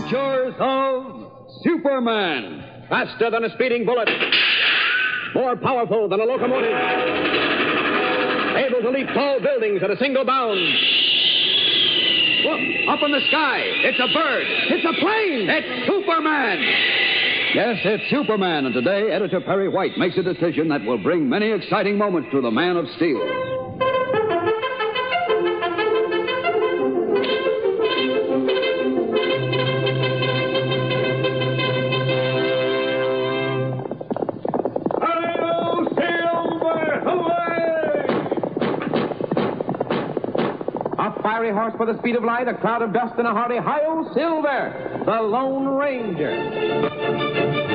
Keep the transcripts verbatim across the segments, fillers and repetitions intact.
adventures of Superman. Faster than a speeding bullet. More powerful than a locomotive. Able to leap tall buildings at a single bound. Look, up in the sky. It's a bird. It's a plane. It's Superman. Yes, it's Superman, and today Editor Perry White makes a decision that will bring many exciting moments to the Man of Steel. Fiery horse for the speed of light, a cloud of dust, and a hearty Hi-Yo Silver, the Lone Ranger.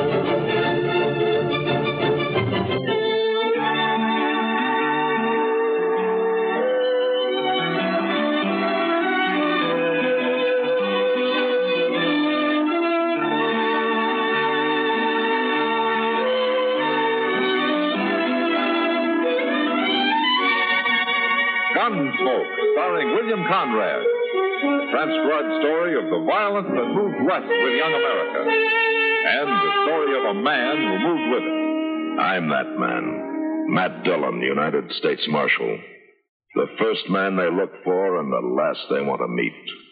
Gunsmoke, starring William Conrad. The transcribed story of the violence that moved west with young America. And the story of a man who moved with it. I'm that man. Matt Dillon, United States Marshal. The first man they look for and the last they want to meet.